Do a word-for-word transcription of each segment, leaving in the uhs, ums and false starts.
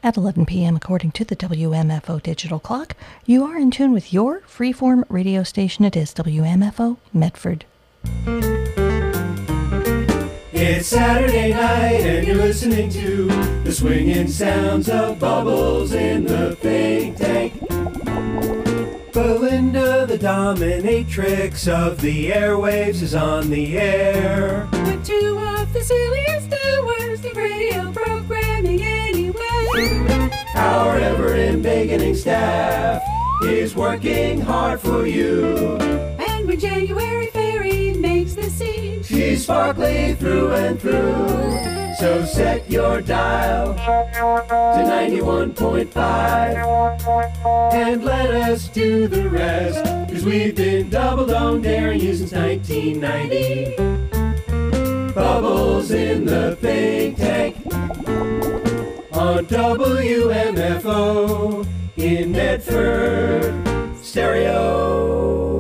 At eleven p.m. according to the W M F O digital clock, you are in tune with your freeform radio station. It is W M F O Medford. It's Saturday night and you're listening to the swinging sounds of Bubbles in the Think Tank. Belinda, the dominatrix of the airwaves, is on the air. With two of the silliest hours of radio programming anywhere. Our ever-embiggening staff is working hard for you. And when January Fairy makes the scene, she's sparkly through and through. So set your dial to ninety-one point five and let us do the rest, 'cause we've been double dong daring you since nineteen ninety. Bubbles in the Think Tank on W M F O in Medford Stereo.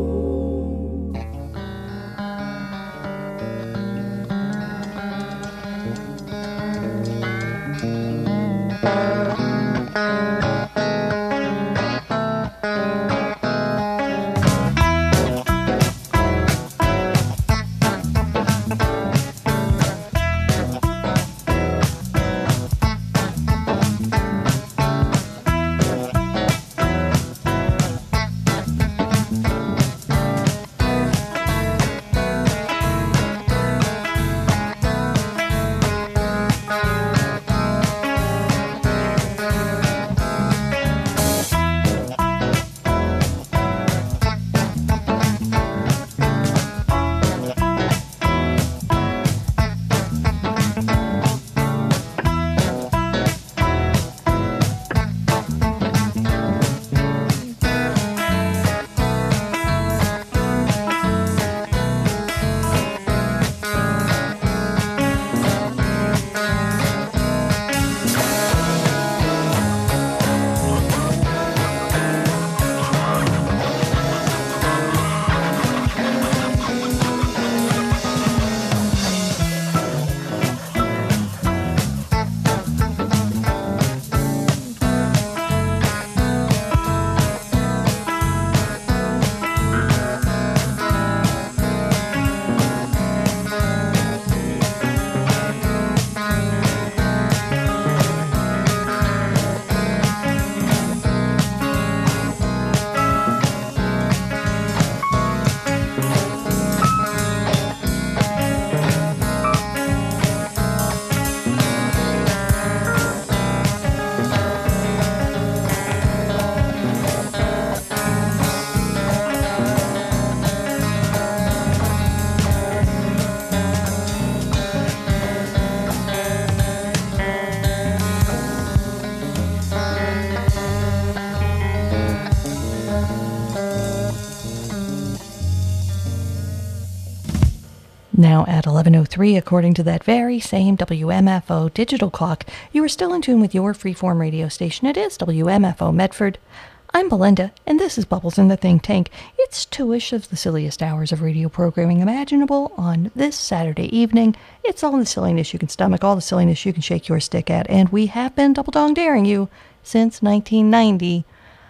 Now at eleven oh three, according to that very same W M F O digital clock, you are still in tune with your freeform radio station. It is W M F O Medford. I'm Belinda, and this is Bubbles in the Think Tank. It's two-ish of the silliest hours of radio programming imaginable on this Saturday evening. It's all the silliness you can stomach, all the silliness you can shake your stick at, and we have been double-dong daring you since nineteen ninety.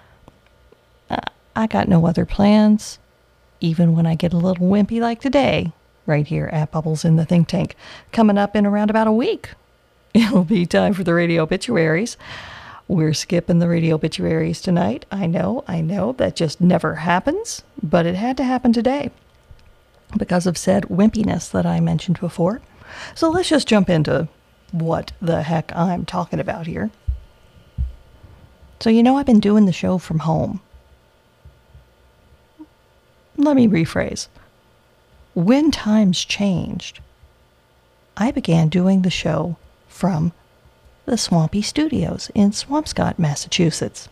Uh, I got no other plans, even when I get a little wimpy like today, right here at Bubbles in the Think Tank. Coming up in around about a week, it'll be time for the radio obituaries. We're skipping the radio obituaries tonight. I know, I know, that just never happens, but it had to happen today because of said wimpiness that I mentioned before. So let's just jump into what the heck I'm talking about here. So you know I've been doing the show from home. Let me rephrase. When times changed, I began doing the show from the Swampy Studios in Swampscott, Massachusetts.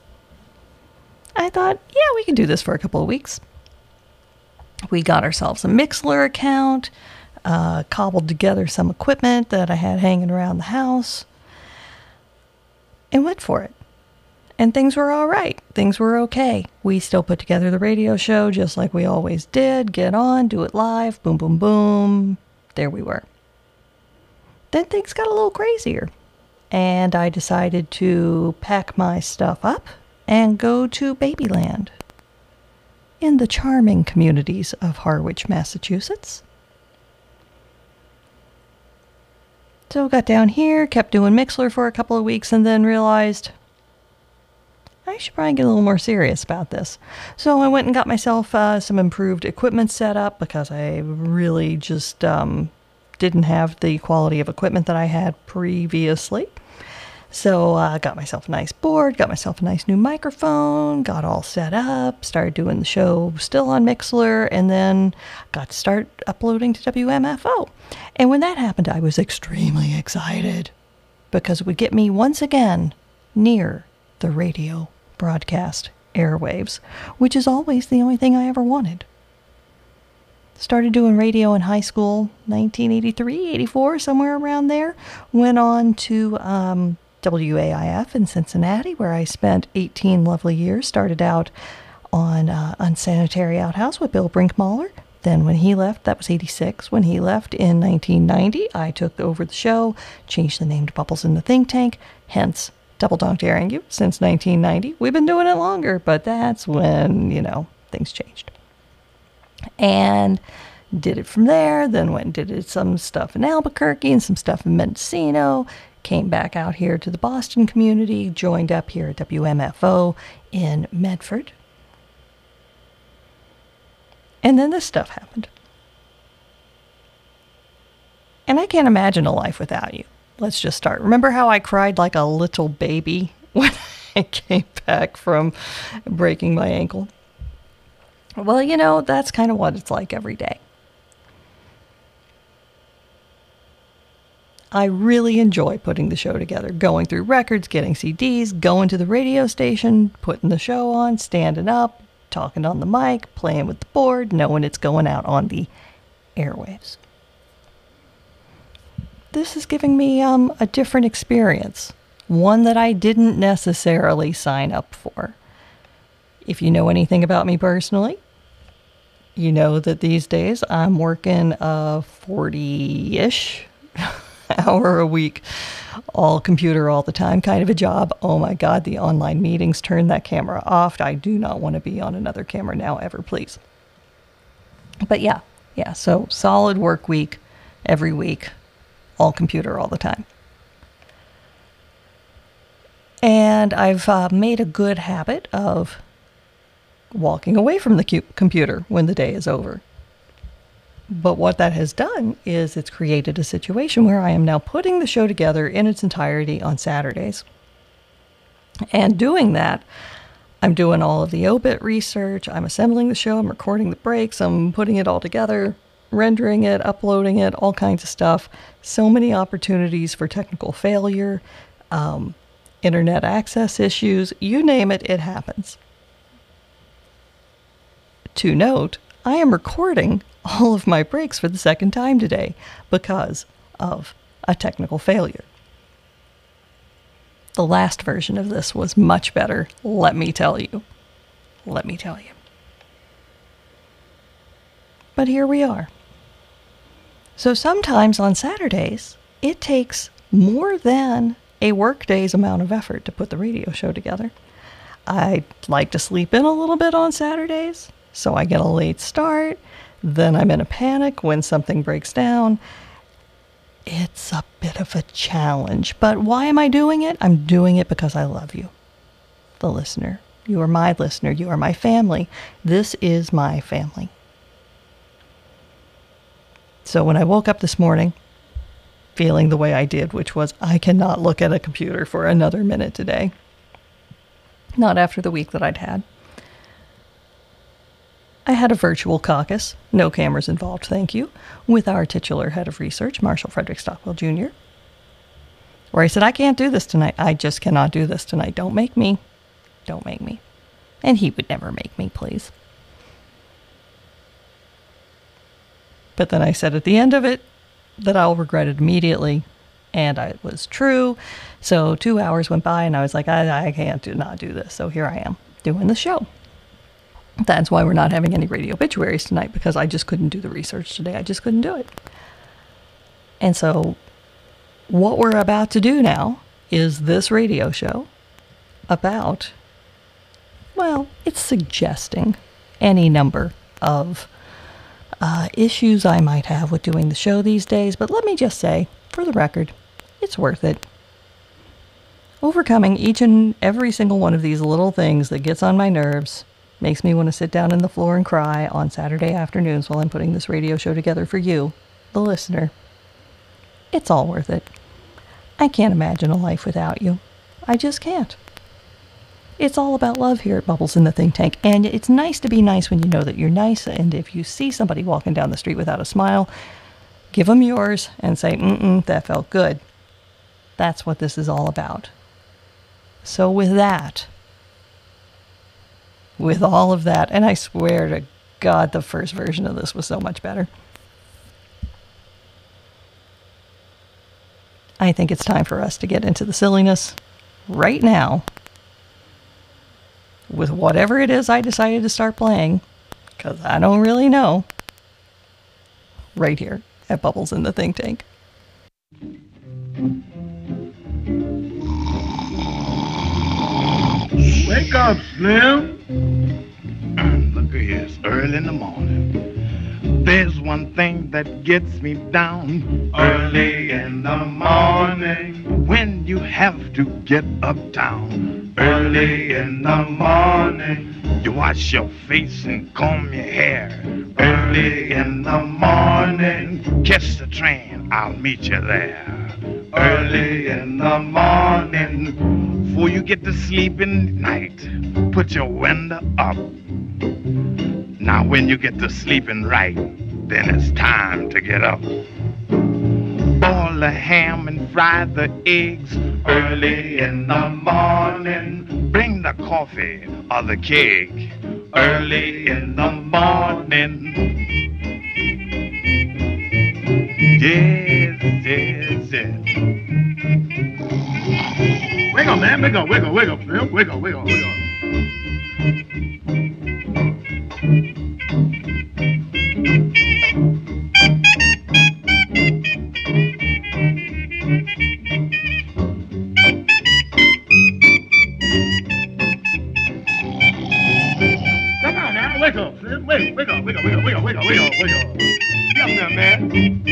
I thought, yeah, we can do this for a couple of weeks. We got ourselves a Mixlr account, uh, cobbled together some equipment that I had hanging around the house, and went for it. And things were all right. Things were okay. We still put together the radio show just like we always did. Get on, do it live, boom, boom, boom. There we were. Then things got a little crazier. and I decided to pack my stuff up and go to Babyland in the charming communities of Harwich, Massachusetts. So got down here, kept doing Mixlr for a couple of weeks, and then realized I should probably get a little more serious about this. So I went and got myself uh, some improved equipment set up because I really just um, didn't have the quality of equipment that I had previously. So I uh, got myself a nice board, got myself a nice new microphone, got all set up, started doing the show still on Mixlr, and then got to start uploading to W M F O. And when that happened, I was extremely excited because it would get me once again near the radio broadcast airwaves, which is always the only thing I ever wanted. Started doing radio in high school, nineteen eighty-three, eighty-four, somewhere around there. Went on to um, W A I F in Cincinnati, where I spent eighteen lovely years. Started out on uh, Unsanitary Outhouse with Bill Brinkmaller. Then when he left, that was eighty-six. When he left in nineteen ninety, I took over the show, changed the name to Bubbles in the Think Tank, hence Double Dog Daring You since nineteen ninety. We've been doing it longer, but that's when, you know, things changed. And did it from there, then went and did some stuff in Albuquerque and some stuff in Mendocino, came back out here to the Boston community, joined up here at W M F O in Medford. And then this stuff happened. And I can't imagine a life without you. Let's just start. Remember how I cried like a little baby when I came back from breaking my ankle? Well, you know, that's kind of what it's like every day. I really enjoy putting the show together, going through records, getting C Ds, going to the radio station, putting the show on, standing up, talking on the mic, playing with the board, knowing it's going out on the airwaves. This is giving me um, a different experience, one that I didn't necessarily sign up for. If you know anything about me personally, you know that these days I'm working a forty-ish hour a week, all computer all the time kind of a job. Oh my God, the online meetings, turn that camera off. I do not want to be on another camera now ever, please. But yeah, yeah, so solid work week every week, all computer all the time. And I've uh, made a good habit of walking away from the cu- computer when the day is over. But what that has done is it's created a situation where I am now putting the show together in its entirety on Saturdays. And doing that, I'm doing all of the obit research, I'm assembling the show, I'm recording the breaks, I'm putting it all together, rendering it, uploading it, all kinds of stuff. So many opportunities for technical failure, um, internet access issues, you name it, it happens. To note, I am recording all of my breaks for the second time today because of a technical failure. The last version of this was much better, let me tell you. Let me tell you. But here we are. So sometimes on Saturdays, it takes more than a workday's amount of effort to put the radio show together. I like to sleep in a little bit on Saturdays, so I get a late start. Then I'm in a panic when something breaks down. It's a bit of a challenge. But why am I doing it? I'm doing it because I love you, the listener. You are my listener. You are my family. This is my family. So when I woke up this morning, feeling the way I did, which was I cannot look at a computer for another minute today. Not after the week that I'd had. I had a virtual caucus, no cameras involved, thank you, with our titular head of research, Marshall Frederick Stockwell Junior, where I said, I can't do this tonight. I just cannot do this tonight. Don't make me. Don't make me. And he would never make me, please. But then I said at the end of it that I'll regret it immediately, and it was true. So two hours went by, and I was like, I, I can't do not do this. So here I am, doing the show. That's why we're not having any radio obituaries tonight, because I just couldn't do the research today. I just couldn't do it. And so what we're about to do now is this radio show about, well, it's suggesting any number of uh, issues I might have with doing the show these days, but let me just say, for the record, it's worth it. Overcoming each and every single one of these little things that gets on my nerves makes me want to sit down on the floor and cry on Saturday afternoons while I'm putting this radio show together for you, the listener. It's all worth it. I can't imagine a life without you. I just can't. It's all about love here at Bubbles in the Think Tank, and it's nice to be nice when you know that you're nice, and if you see somebody walking down the street without a smile, give them yours and say, mm-mm, that felt good. That's what this is all about. So with that, with all of that, and I swear to God, the first version of this was so much better. I think it's time for us to get into the silliness right now with whatever it is I decided to start playing, because I don't really know, right here at Bubbles in the Think Tank. Wake up, Slim. Look here, it's early in the morning. There's one thing that gets me down early in the morning. When you have to get uptown early in the morning. You wash your face and comb your hair early in the morning. Catch the train, I'll meet you there early in the morning. Before you get to sleep in night, put your window up. Now when you get to sleeping right, then it's time to get up. Boil the ham and fry the eggs early in the morning. Bring the coffee or the cake early in the morning. Yes, yes, yes. Wiggle, man, wiggle, wiggle, wiggle, Slim. Wiggle, wiggle, wiggle. Come on now, wiggle, Slim. Wiggle, wiggle, wiggle, wiggle, wiggle, wiggle, wiggle, wiggle. Get up there, man.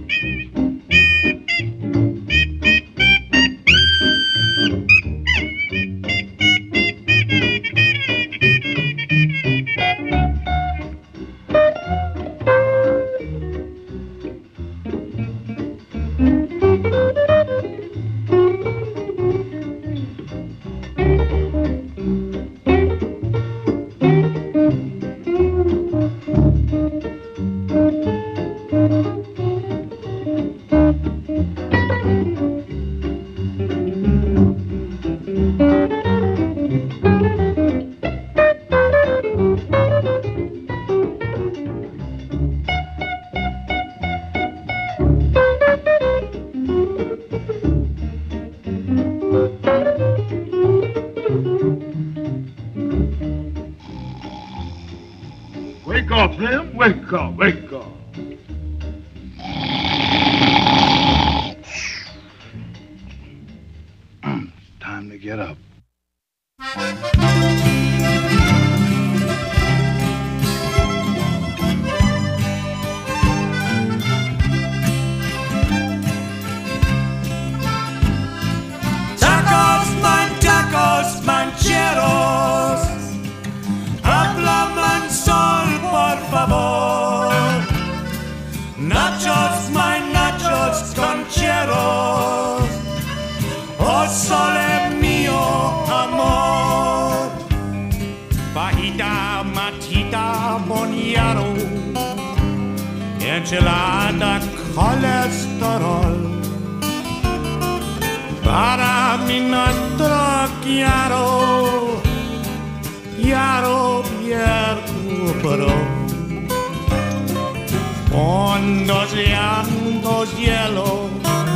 Wake up, Slim. Wake up, wake up. Time to get up. Tacos, man, tacos, mancheros. Háblame sol, por favor. Nachos, my nachos, concheros. Oh, sole mio amor. Fajita, matita, boniaro. Enchilada, colesterol. Para mi nostro chiaro, chiaro Piercupero. Hondos llantos hielo,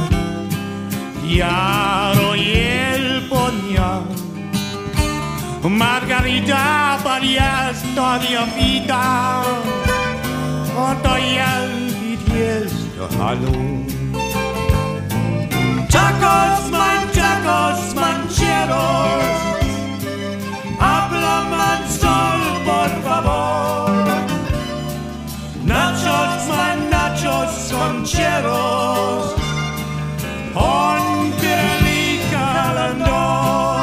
chiaro y el puñal. Margarita varias toda vida, otto y el vidiesto hallo. Tacos, man, tacos. concheros, on Pirelli Calendar.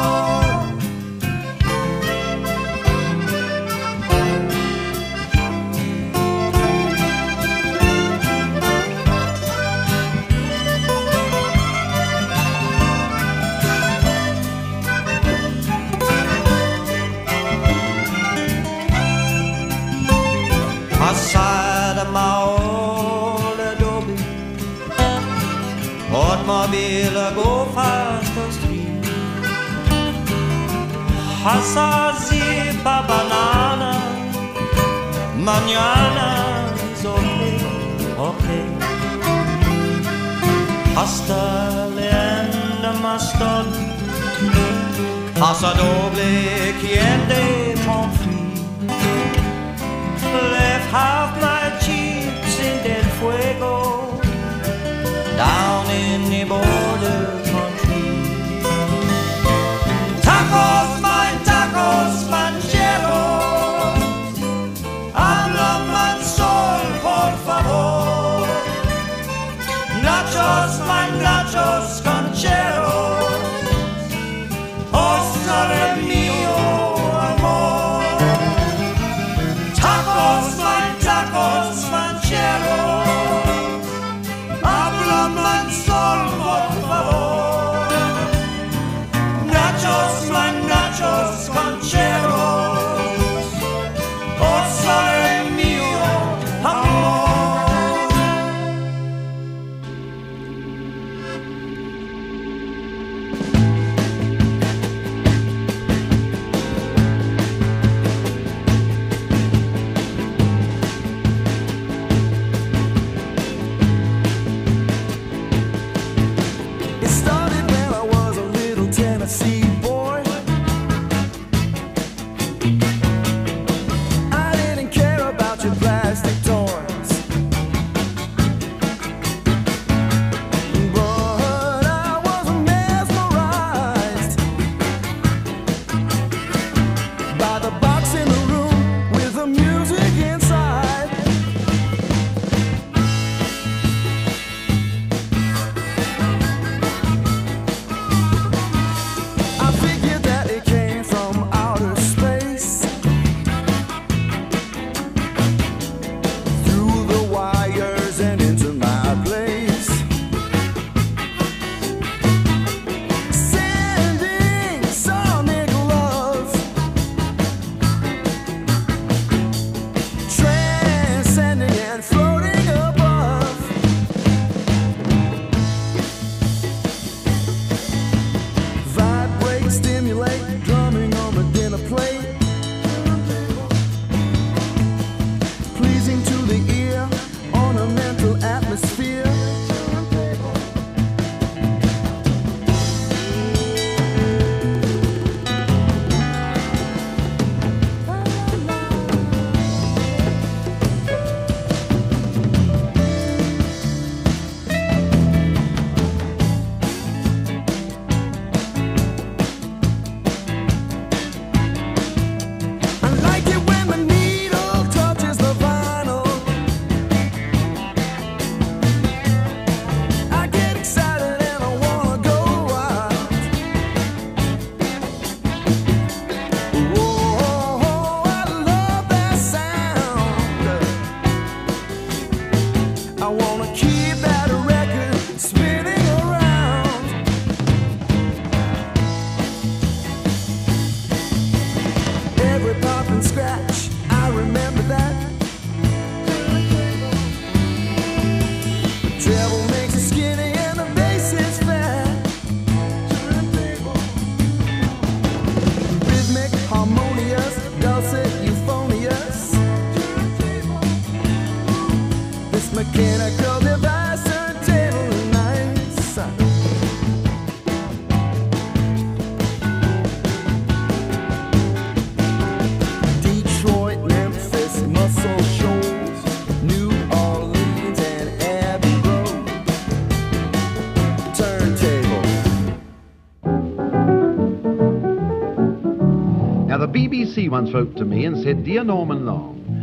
Outside of my old adobe automobile go fast on street. Hasazipa banana mañana is okay, okay. Hasta le end maston hasta doble quiende confie. Left half my cheeks in del fuego down in the border country. Tacos, my tacos, mancheros, habla man sol, por favor. Nachos, my nachos, concheros, oh, sole mio amor. Tacos, my tacos, mancheros, habla man sol, por favor. Nachos, my nachos, concheros, oh, sole mio amor. It started when I was a little Tennessee boy. I didn't care about your plastic toys, but I was mesmerized by the box in the room with the music inside. I figured that it came from outer space, through the wires and into my place, sending sonic love, transcending and floating above. Vibrate, stimulate, drumming on the dinner plate, pleasing to the ear, ornamental atmosphere. I like it when the needle touches the vinyl. I get excited and I wanna go wild. Whoa, I love that sound. I wanna keep that record spinning around. Every pop and scratch, I remember that. The treble makes you skinny and the bass is fat. Rhythmic, harmonious, dulcet, euphonious. This mechanical device turntable is nice. Detroit, Memphis, Muscle Shoals, New Orleans, and Abbey Road. Turntable. Now, the B B C once wrote to me and said, "Dear Norman Long,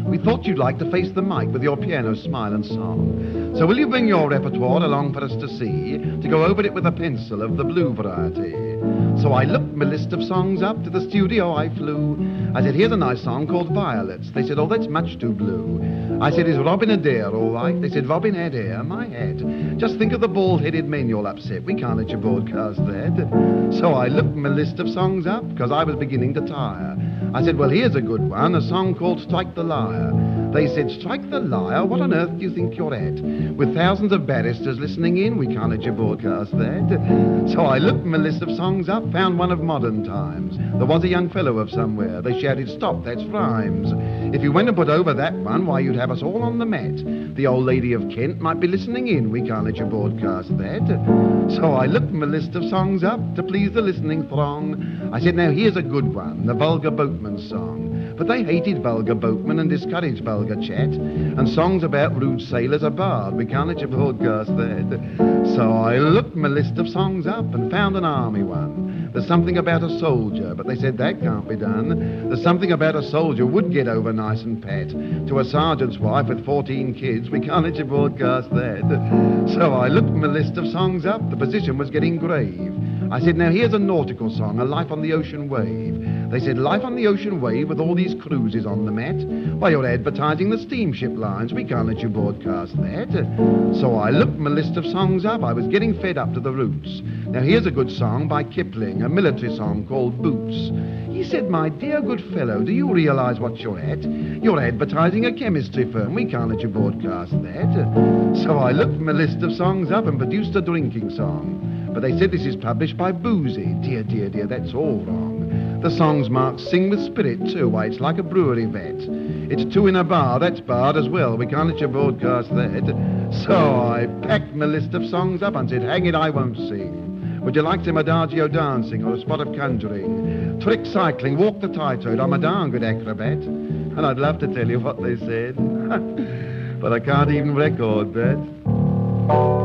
We thought you'd like to face the mic with your piano, smile and song. So will you bring your repertoire along for us to see, to go over it with a pencil of the blue variety? So I looked my list of songs up, to the studio I flew. I said, here's a nice song called Violets. They said, oh, that's much too blue. I said, is Robin Adair all right? They said, Robin Adair, my head. Just think of the bald-headed men you'll upset. We can't let you broadcast that. So I looked my list of songs up, because I was beginning to tire. I said, well, here's a good one, a song called Strike the Lyre. They said, strike the lyre? What on earth do you think you're at? With thousands of barristers listening in, we can't let you broadcast that. So I looked my list of songs up, found one of modern times. There was a young fellow of somewhere. They shouted, stop, that's rhymes. If you went and put over that one, why, you'd have us all on the mat. The old lady of Kent might be listening in. We can't let you broadcast that. So I looked my list of songs up to please the listening throng. I said, now here's a good one, the Vulgar Boatman song. But they hated vulgar boatmen and discouraged vulgar chat. And songs about rude sailors are barred. We can't let you broadcast that. So I looked my list of songs up and found an army one. There's something about a soldier, but they said that can't be done. There's something about a soldier would get over nice and pat. To a sergeant's wife with fourteen kids, we can't let you broadcast that. So I looked my list of songs up. The position was getting grave. I said, now here's a nautical song, a life on the ocean wave. They said, life on the ocean wave with all these cruises on the mat? Why, you're advertising the steamship lines. We can't let you broadcast that. So I looked my list of songs up. I was getting fed up to the roots. Now here's a good song by Kipling, a military song called Boots. He said, my dear good fellow, do you realize what you're at? You're advertising a chemistry firm. We can't let you broadcast that. So I looked my list of songs up and produced a drinking song. But they said this is published by Boozy. Dear, dear, dear, that's all wrong. The song's marked Sing with Spirit, too. Why, it's like a brewery vat. It's two in a bar. That's barred as well. We can't let you broadcast that. So I packed my list of songs up and said, hang it, I won't sing. Would you like some adagio dancing or a spot of conjuring? Trick cycling, walk the tightrope. I'm a darn good acrobat. And I'd love to tell you what they said. But I can't even record that.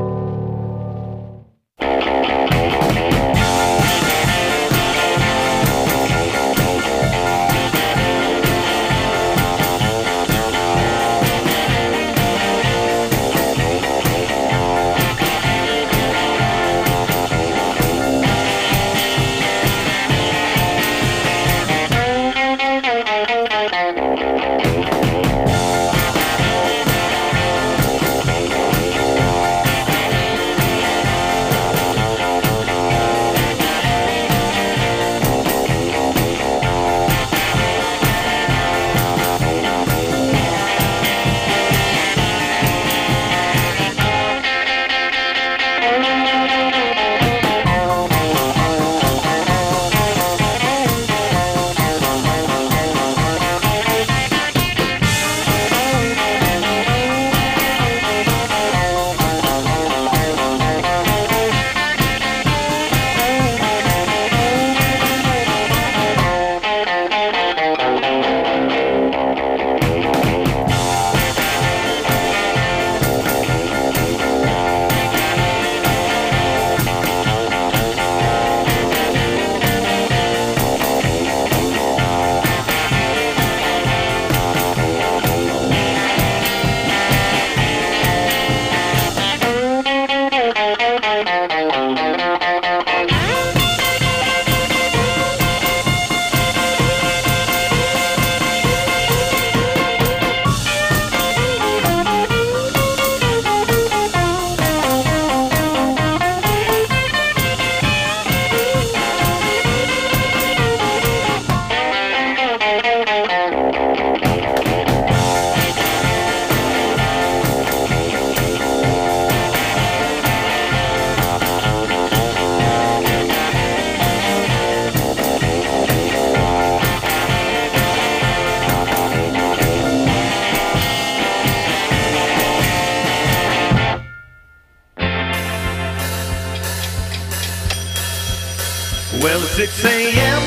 Well, at six a.m.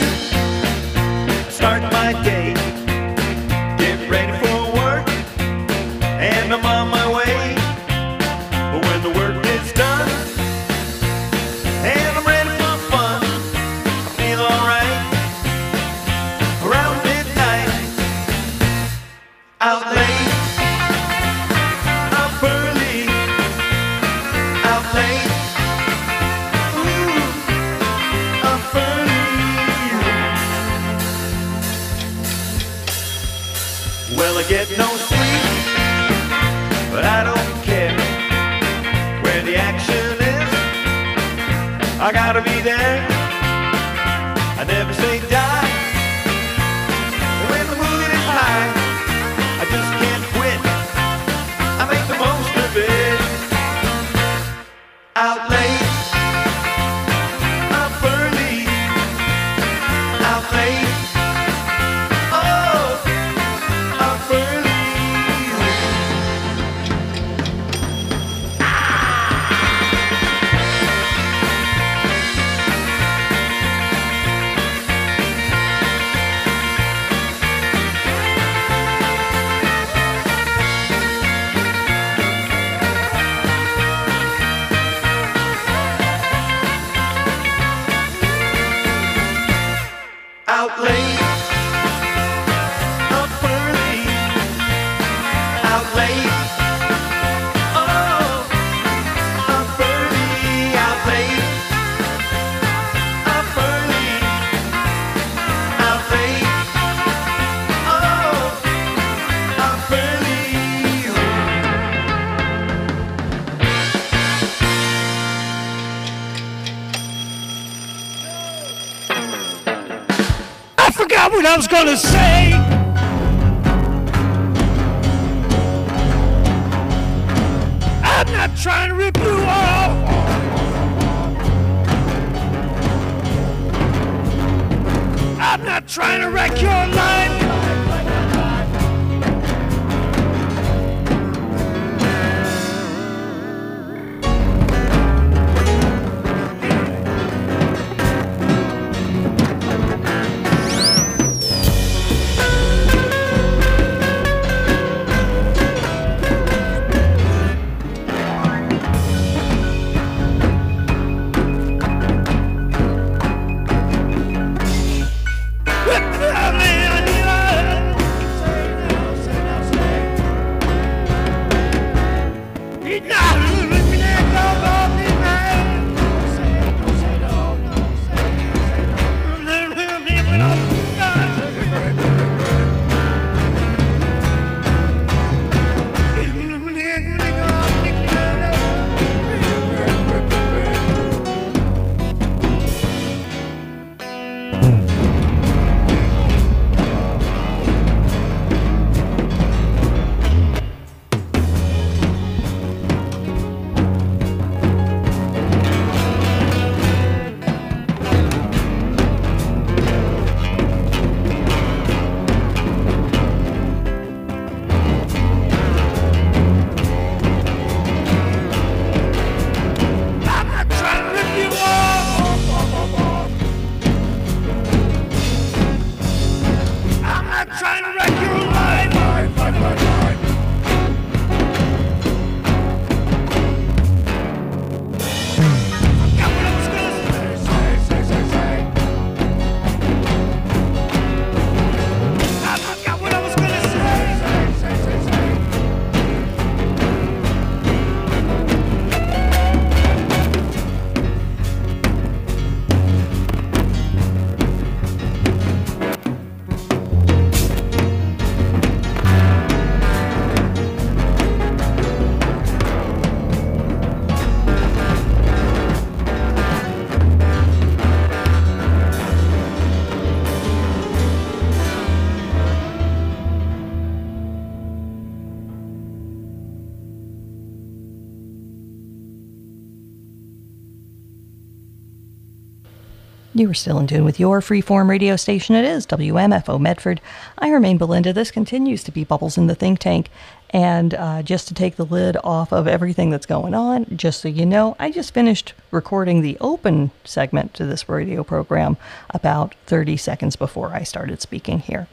start my day. Get ready for work, and I'm on my way. But when the work is done, and I'm ready for fun, I feel alright. Around midnight, out there. get no sleep, but I don't care where the action is. I gotta be there. I never say die. When the mood is high, I just can't quit. I make the most of it. Out late, up early, out late. Oh, up early. Out late, up early, out late. Oh, up early, out late, up early, out late. Oh, up early. I forgot what I was gonna say. I'm not trying to rip you off. I'm not trying to wreck your life. You are still in tune with your freeform radio station. It is W M F O Medford. I remain Belinda. This continues to be Bubbles in the Think Tank. And uh, just to take the lid off of everything that's going on, just so you know, I just finished recording the open segment to this radio program about thirty seconds before I started speaking here.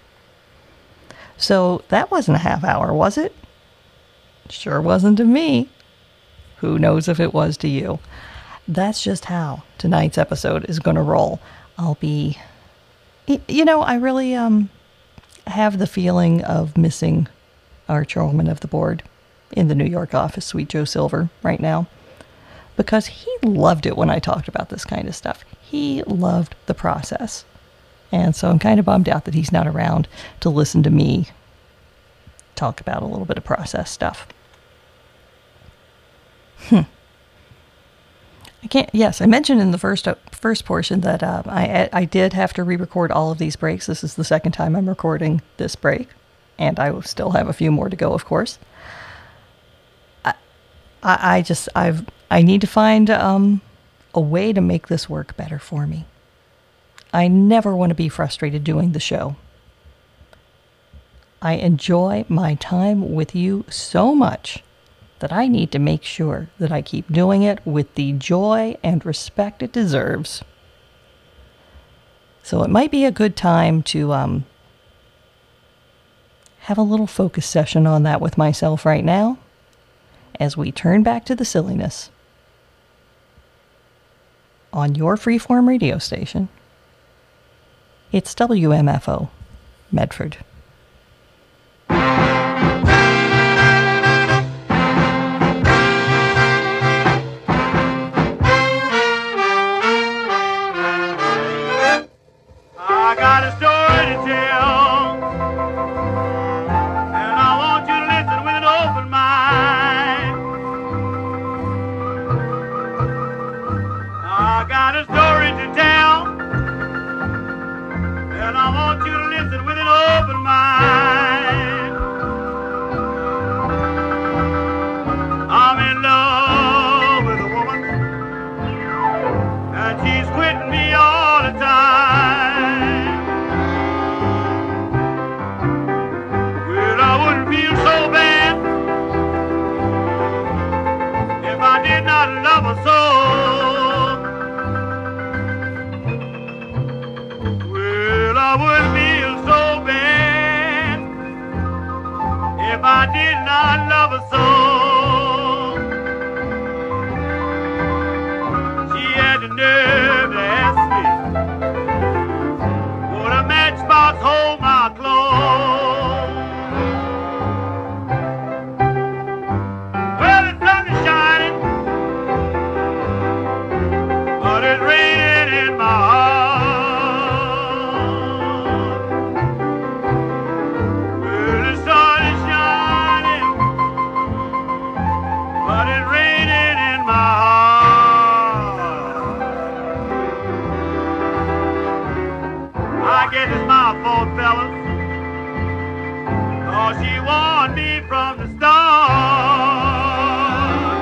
So that wasn't a half hour, was it? Sure wasn't to me. Who knows if it was to you? That's just how tonight's episode is going to roll. I'll be, you know, I really um have the feeling of missing our chairwoman of the board in the New York office, Sweet Joe Silver, right now, because he loved it when I talked about this kind of stuff. He loved the process. And so I'm kind of bummed out that he's not around to listen to me talk about a little bit of process stuff. Hmm. I can't. Yes, I mentioned in the first uh, first portion that uh, I I did have to re-record all of these breaks. This is the second time I'm recording this break, and I will still have a few more to go, of course. I I, I just I've I need to find um a way to make this work better for me. I never want to be frustrated doing the show. I enjoy my time with you so much that I need to make sure that I keep doing it with the joy and respect it deserves. So it might be a good time to um, have a little focus session on that with myself right now as we turn back to the silliness on your freeform radio station. It's W M F O, Medford. I got a story to tell, and I want you to listen with an open mind. I got a story to tell, and I want you to listen with an open mind. I'm in love with a woman, and she's quitting me all the time. Feel so bad if I did not love her so. Well, I would feel so bad if I did not love her so. She had the nerve to ask me, would a matchbox hold my clothes? She warned me from the start.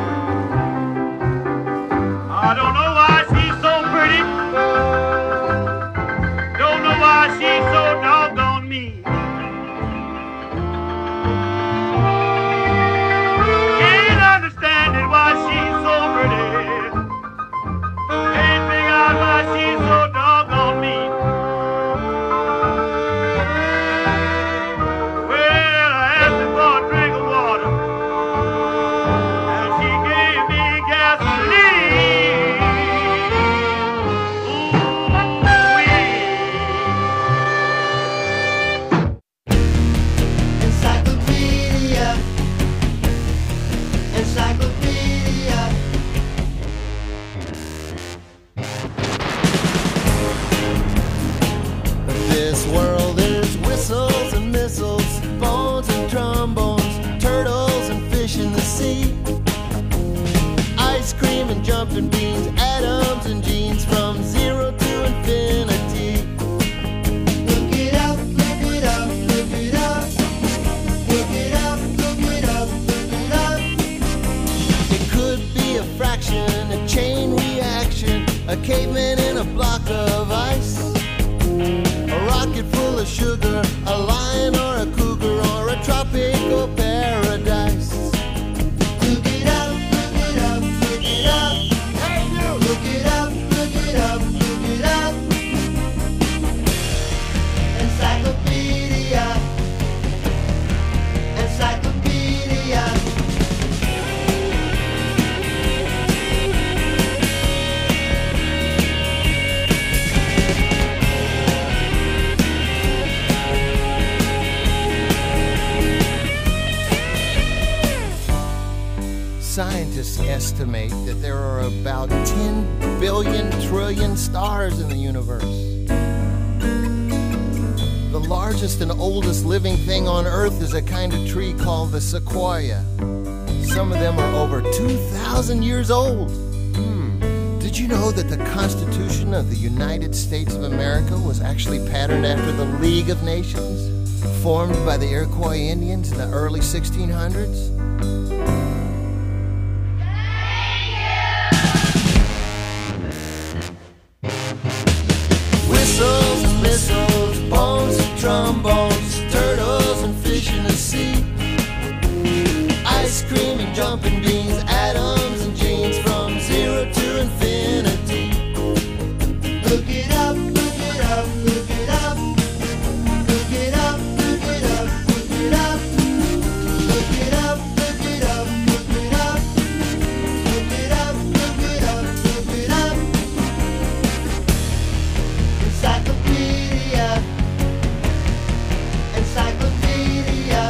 I don't know why she's so pretty. Don't know why she's so doggone mean. Can't understand it why she's so pretty. Can't figure out why she's so doggone mean. Jumping beans, atoms and genes from zero to infinity. Look it up, look it up, look it up. Look it up, look it up, look it up. It could be a fraction, a chain reaction, a caveman in a block of ice, a rocket full of sugar, a lion or a cougar or a tropical paradise. Look it up, look it up, look it up. Look it up, look it up, look it up. Encyclopedia, encyclopedia. Scientists estimate that there are about ten billion trillion stars in the universe. The largest and oldest living thing on Earth is a kind of tree called the sequoia. Some of them are over two thousand years old. Hmm. Did you know that the Constitution of the United States of America was actually patterned after the League of Nations, formed by the Iroquois Indians in the early sixteen hundreds? Whistles, missiles, bones, trombones, turtles and fish in the sea. Ice cream and jumping beans, atoms and genes from zero to infinity. Look it up, look it up, look it up. Look it up, look it up, look it up. Look it up, look it up, look it up. Look it up, look it up, look it up. Encyclopedia, encyclopedia.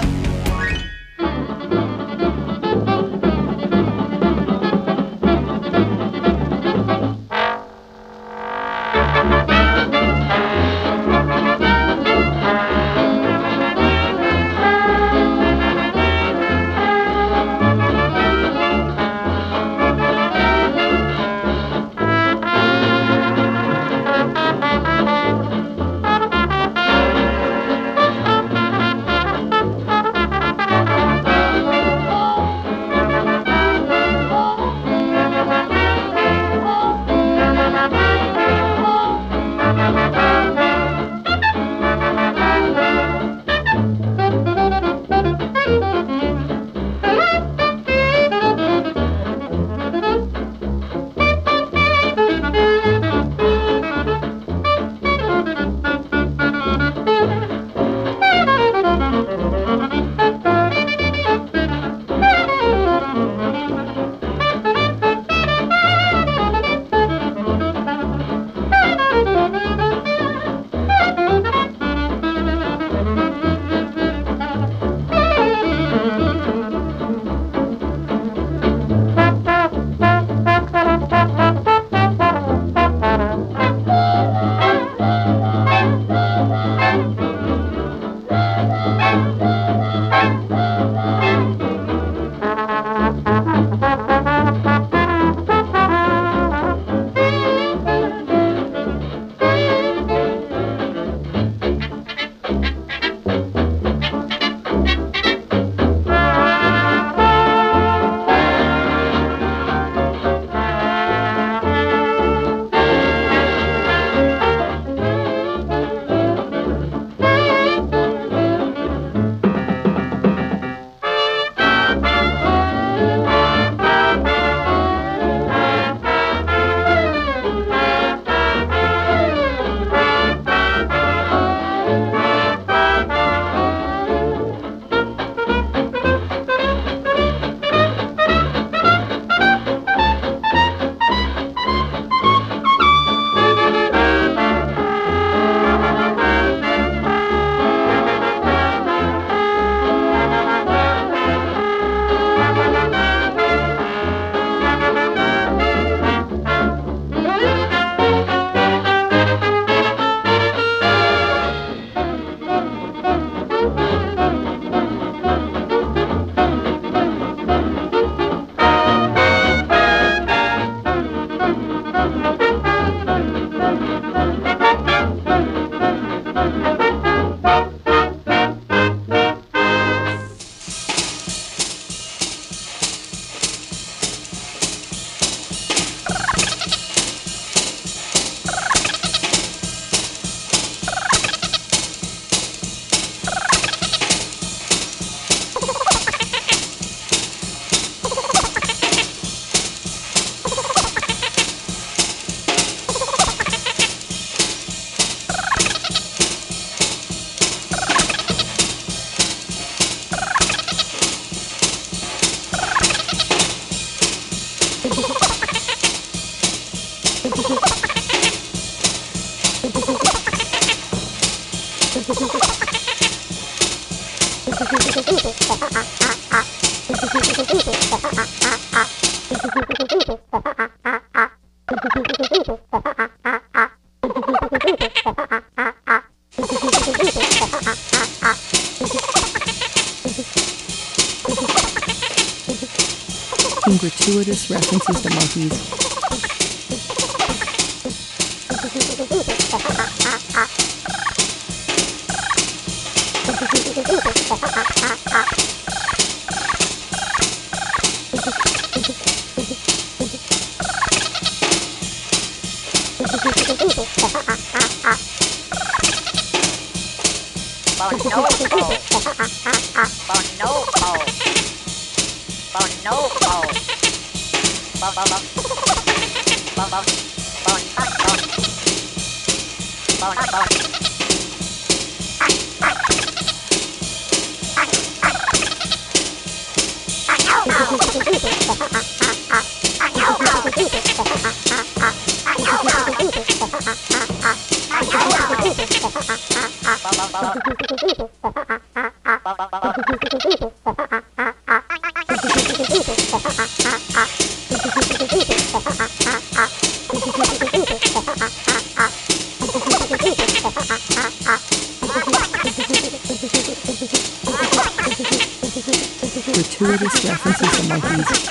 Thank you. gratuitous references to monkeys. Gratuitous references to monkeys.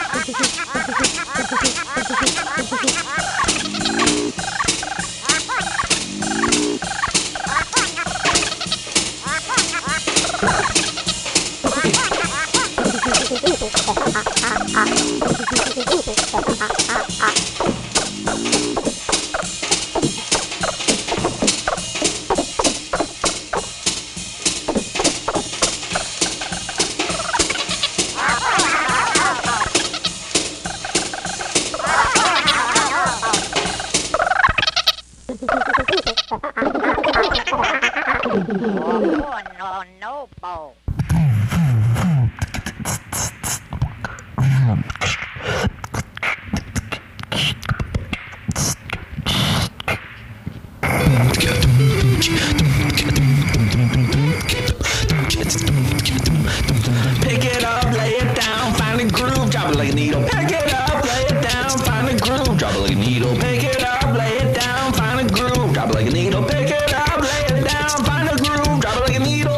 Pick it up, lay it down, find a groove, drop it like a needle. Pick it up, lay it down, find a groove, drop it like a needle. Pick it up, lay it down, find a groove, drop it like a needle. Pick it up, lay it down, find a groove, drop it like a needle.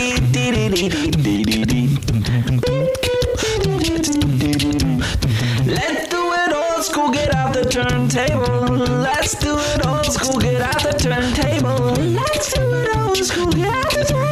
Let's do it old school, get out the turntable. Let's do it old school, get out the turntable. Let's do it old school, get out the turntable.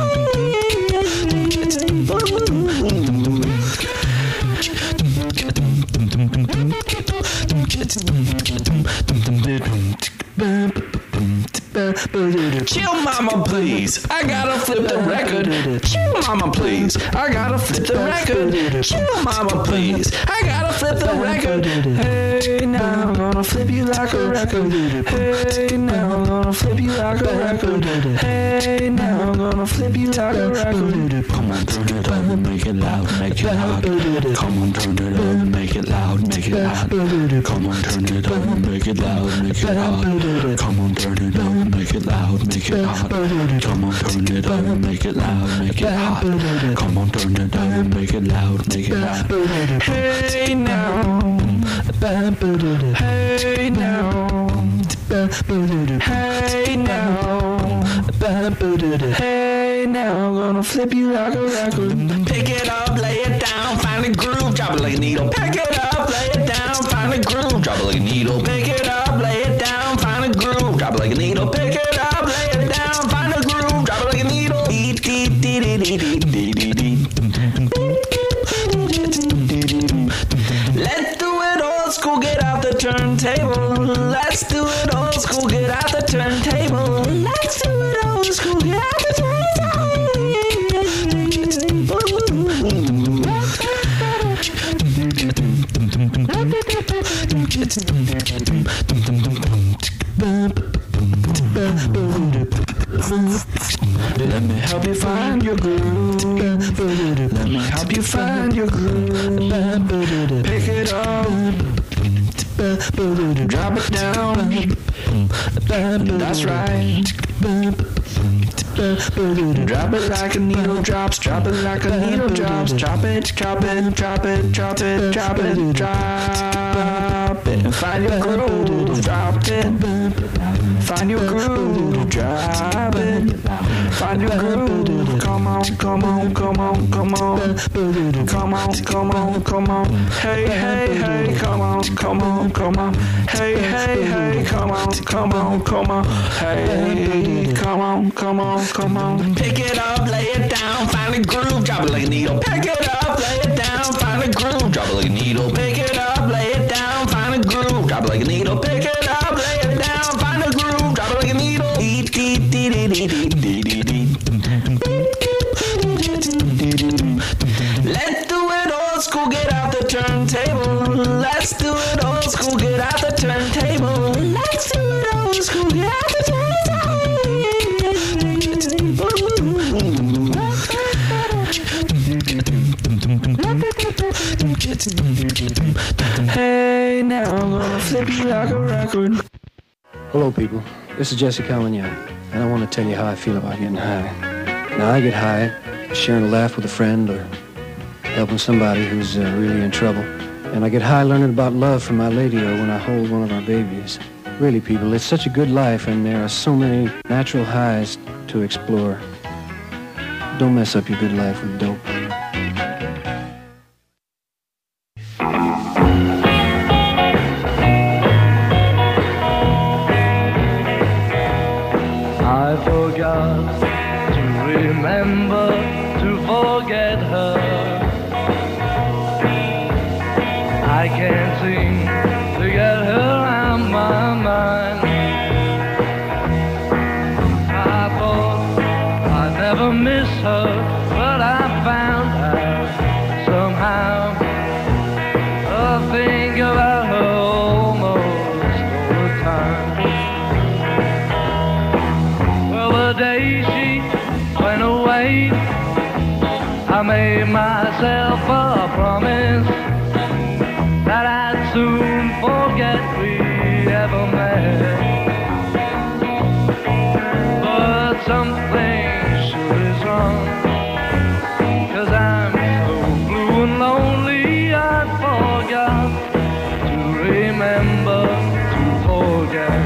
Chill, mama, please. I gotta flip the record. Chill, mama, please. I gotta flip the record. Chill, mama, please. I gotta flip the record. Hey, now I'm gonna flip you like a record. Hey, now I'm gonna flip you like a record. Hey, now I'm gonna flip you like a record. Come on, turn it up, make it loud, make it hot. Come on, turn it up, make it loud, make it hot. Come on, turn it up, make it loud, make it hot. Come on, turn it up, make it loud, make it hot. Come on, turn it up, make it loud, make it hot. Come on, turn it up, make it loud, make it hot. Hey now, hey now, hey now, hey now, I'm gonna flip you like a record. Pick it up, lay it down, find a groove, drop it like a needle. Pick it up, lay it down, find a groove, drop it like a needle. Pick it up, lay it down, find a groove, drop it like a needle. Pick it up, lay it down, find a groove, drop it like a needle. Let's do it old school, get out the turntable. Let's do it old school, get out the turntable. Let's do it old school, get out the turntable. Let me help you find your groove. Let me help you find your groove. Pick it up, drop it down. That's right. Drop it like a needle drops, drop it like a needle drops. Drop it, drop it, drop it, drop it, drop it, drop it. Find your groove, drop it. Find your groove, drive it. Find your groove. Come on, come on, come on, come on. Come on, come on, come on. Hey, hey, hey, come on, come on, come on. Hey, hey, hey, come on, come on, come on. Hey, come on, come on, come on. Pick it up, lay it down, find a groove, drop it like a needle. Pick it up, lay it down, find a groove, drop it like a needle. Pick it up, lay it down, find a groove, drop it like a needle. Pick it up, lay it down, find a groove, drop it like a needle. Let's do it old school, get out the turntable. Let's do it old school, get out the turntable. Let's do it old school, get out the turntable. Hey, now I'm gonna flip you like a record. Hello, people. This is Jesse Calignan, and I want to tell you how I feel about getting high. Now, I get high sharing a laugh with a friend or helping somebody who's uh, really in trouble. And I get high learning about love from my lady or when I hold one of our babies. Really, people, it's such a good life, and there are so many natural highs to explore. Don't mess up your good life with dope. I forgot to remember to forget her. I can't seem to get her out my mind. I thought I'd never miss her, but I found out somehow. I think about her almost all the time. Well, the day she went away, I made myself a promise that I'd soon forget we ever met. But something sure is wrong, 'cause I'm so blue and lonely I forgot to remember to forget.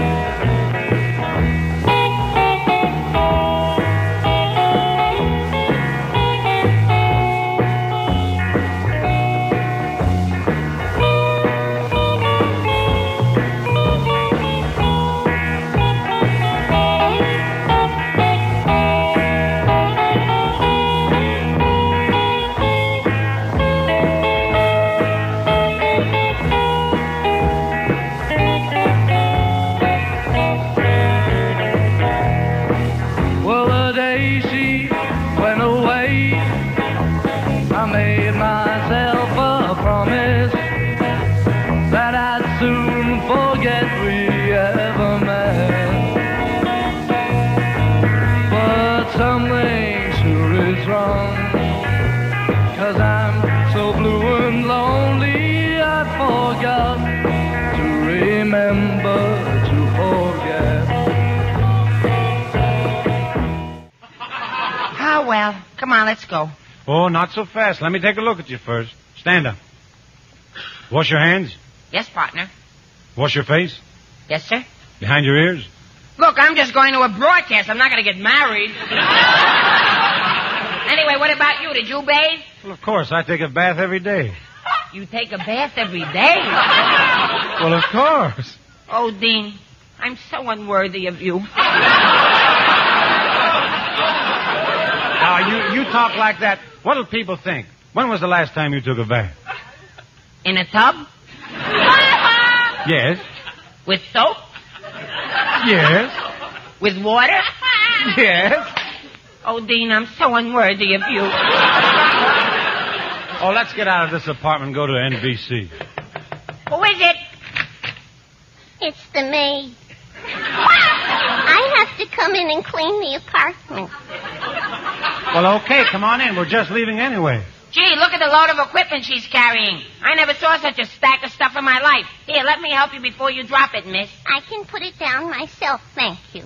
Well, the day she went away, I made myself a promise that I'd soon forget we ever met. But something sure is wrong, 'cause I'm so blue and lonely I forgot to remember to forget. Oh, well, come on, let's go. Oh, not so fast. Let me take a look at you first. Stand up. Wash your hands. Yes, partner. Wash your face. Yes, sir. Behind your ears. Look, I'm just going to a broadcast. I'm not going to get married. Anyway, what about you? Did you bathe? Well, of course. I take a bath every day. You take a bath every day? Well, of course. Oh, Dean, I'm so unworthy of you. Now, you, you talk like that. What'll people think? When was the last time you took a bath? In a tub? Yes. With soap? Yes. With water? Yes. Oh, Dean, I'm so unworthy of you. Oh, let's get out of this apartment and go to N B C. Who is it? It's the maid. I have to come in and clean the apartment. Well, okay, come on in. We're just leaving anyway. Gee, look at the load of equipment she's carrying. I never saw such a stack of stuff in my life. Here, let me help you before you drop it, miss. I can put it down myself, thank you.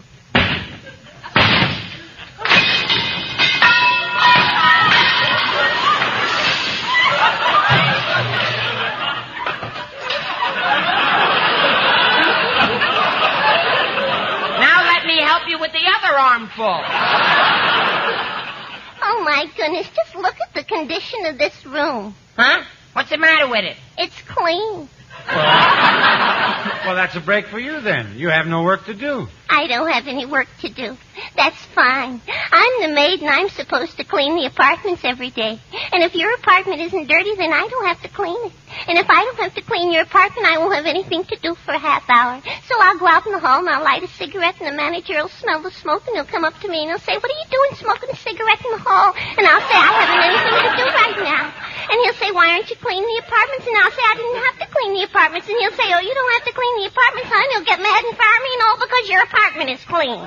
another armful. Oh, my goodness. Just look at the condition of this room. Huh? What's the matter with it? It's clean. Well, that's a break for you then. You have no work to do. I don't have any work to do. That's fine. I'm the maid, and I'm supposed to clean the apartments every day. And if your apartment isn't dirty, then I don't have to clean it. And if I don't have to clean your apartment, I won't have anything to do for a half hour. So I'll go out in the hall, and I'll light a cigarette, and the manager will smell the smoke, and he'll come up to me, and he'll say, "What are you doing smoking a cigarette in the hall?" And I'll say, "I haven't anything to do right now." And he'll say, "Why aren't you cleaning the apartments?" And I'll say, "I didn't have to clean the apartments." And he'll say, "Oh, you don't have to clean the apartments, huh?" And he'll get mad and fire me and all because your apartment is clean.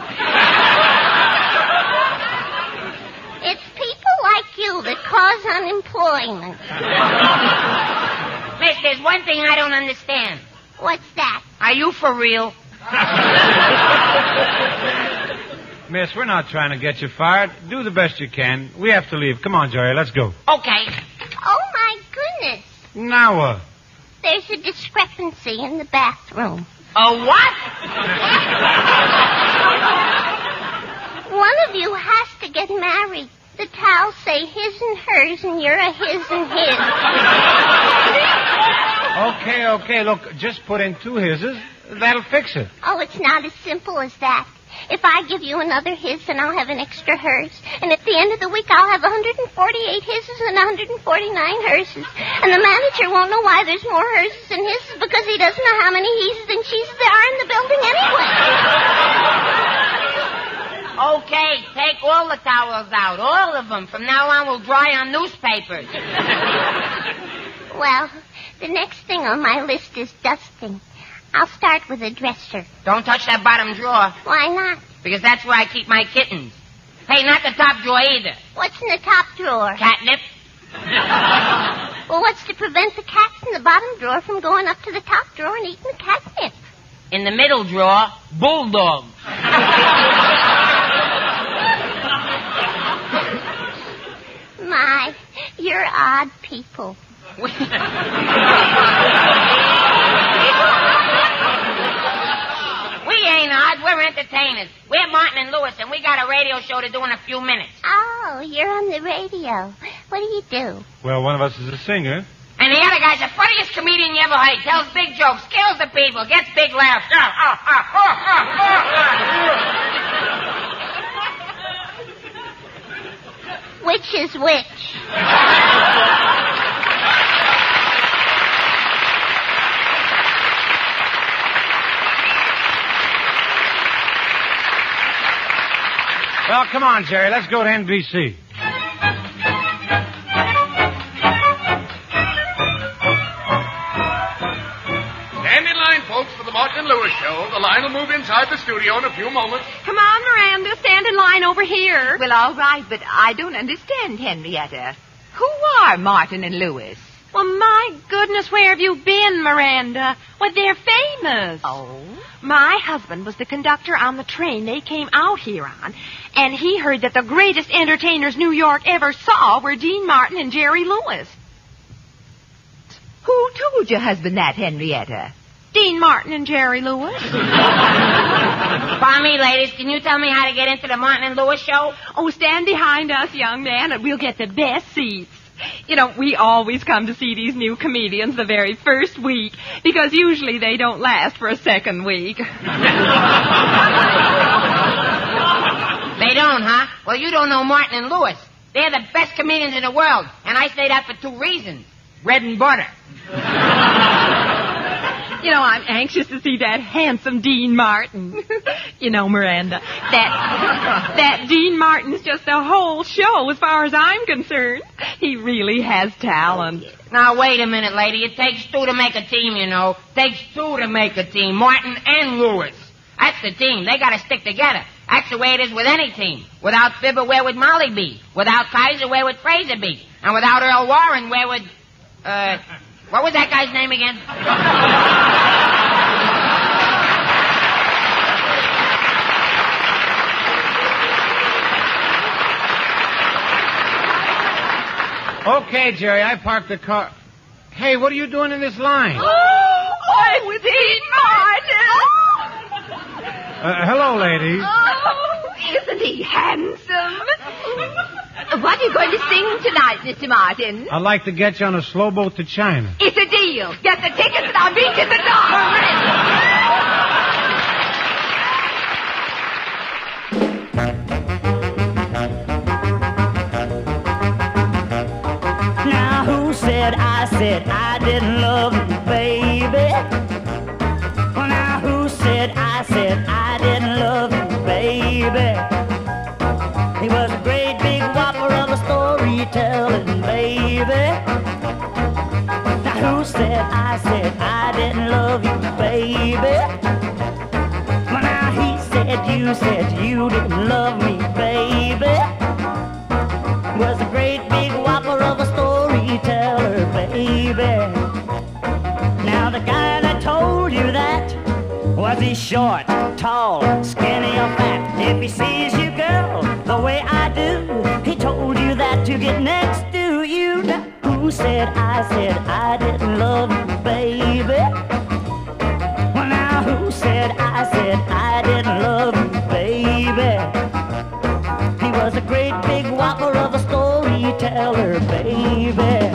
It's people like you that cause unemployment. Miss, there's one thing I don't understand. What's that? Are you for real? Miss, we're not trying to get you fired. Do the best you can. We have to leave. Come on, Jerry, let's go. Okay. Oh, my goodness. Now what? There's a discrepancy in the bathroom. A what? One of you has to get married. The towels say his and hers, and you're a his and his. Okay, okay, look, just put in two hisses. That'll fix it. Oh, it's not as simple as that. If I give you another his, then I'll have an extra hers. And at the end of the week, I'll have one hundred forty-eight hisses and one hundred forty-nine herses. And the manager won't know why there's more herses than hisses because he doesn't know how many he's and she's there are in the building anyway. Okay, take all the towels out. All of them. From now on, we'll dry on newspapers. Well, the next thing on my list is dusting. I'll start with the dresser. Don't touch that bottom drawer. Why not? Because that's where I keep my kittens. Hey, not the top drawer either. What's in the top drawer? Catnip. Well, what's to prevent the cats in the bottom drawer from going up to the top drawer and eating the catnip? In the middle drawer, bulldog. My, you're odd people. We ain't odd. We're entertainers. We're Martin and Lewis, and we got a radio show to do in a few minutes. Oh, you're on the radio. What do you do? Well, one of us is a singer. And the other guy's the funniest comedian you ever heard. Tells big jokes, kills the people, gets big laughs. Ah, ah, ah, ah, ah, ah. Which is which? Well, come on, Jerry. Let's go to N B C. Stand in line, folks, for the Martin and Lewis show. The line will move inside the studio in a few moments. Come on, Miranda. Stand in line over here. Well, all right, but I don't understand, Henrietta. Who are Martin and Lewis? Well, my goodness, where have you been, Miranda? Well, they're famous. Oh? My husband was the conductor on the train they came out here on, and he heard that the greatest entertainers New York ever saw were Dean Martin and Jerry Lewis. Who told your husband that, Henrietta? Dean Martin and Jerry Lewis. Pardon me, ladies. Can you tell me how to get into the Martin and Lewis show? Oh, stand behind us, young man, and we'll get the best seats. You know, we always come to see these new comedians the very first week, because usually they don't last for a second week. They don't, huh? Well, you don't know Martin and Lewis. They're the best comedians in the world, and I say that for two reasons. Bread and butter. You know, I'm anxious to see that handsome Dean Martin. You know, Miranda, that that Dean Martin's just a whole show as far as I'm concerned. He really has talent. Now, wait a minute, lady. It takes two to make a team, you know. Takes two to make a team. Martin and Lewis. That's the team. They gotta stick together. That's the way it is with any team. Without Fibber, where would Molly be? Without Kaiser, where would Fraser be? And without Earl Warren, where would... Uh... What was that guy's name again? Okay, Jerry, I parked the car. Hey, what are you doing in this line? Oh, oh Dean Martin! Uh, hello, ladies. Oh, Isn't he handsome? What are you going to sing tonight, Mister Martin? I'd like to get you on a slow boat to China. It's a deal. Get the tickets and I'll meet you at the Now who said I said I didn't love you, baby? Well, now who said I said I didn't love you, baby? He was a great big whopper of a storytelling, baby. Now who said I said I didn't love you, baby? Well, now he said you said you didn't love me, baby. Was a great big whopper of a storyteller, baby. Now the guy that told you that, was he short, tall, skinny or fat? If he sees you, girl, the way I do, he told you that to get next to you. Now, who said I said I didn't love you, baby? Well, now who said I said I didn't love you, baby? He was a great big whopper of a storyteller, baby.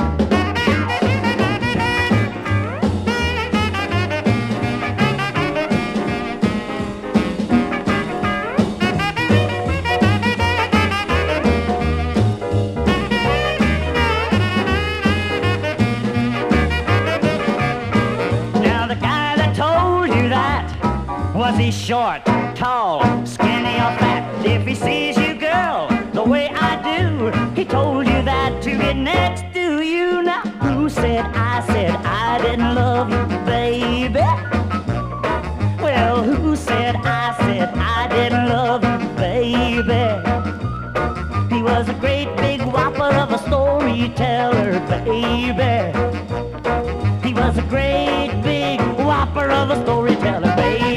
Was he short, tall, skinny or fat? If he sees you, girl, the way I do, he told you that to get next to you. Now, who said I said I didn't love you, baby? Well, who said I said I didn't love you, baby? He was a great big whopper of a storyteller, baby. He was a great big whopper of a storyteller, baby.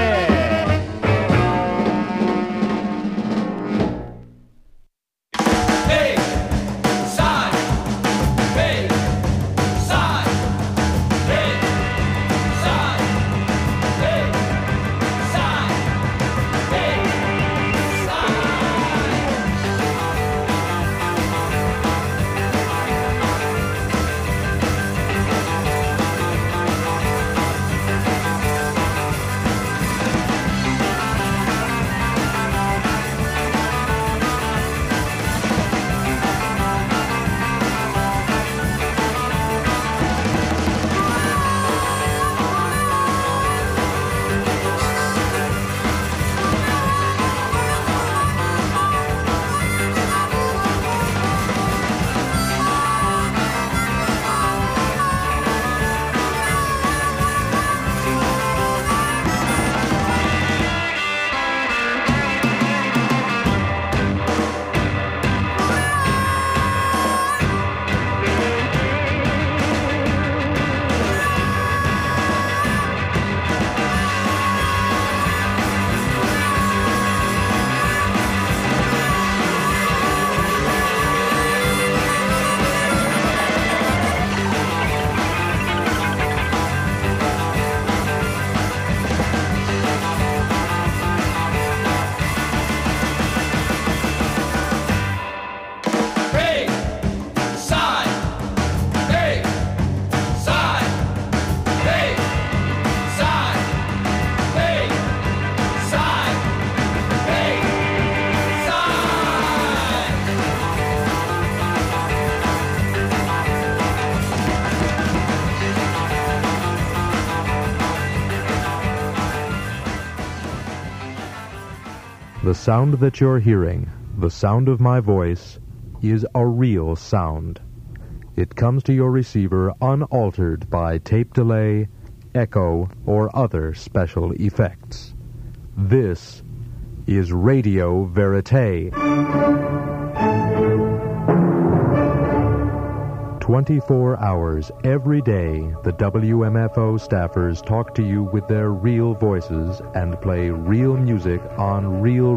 The sound that you're hearing, the sound of my voice, is a real sound. It comes to your receiver unaltered by tape delay, echo, or other special effects. This is Radio Verite. twenty-four hours every day, the W M F O staffers talk to you with their real voices and play real music on real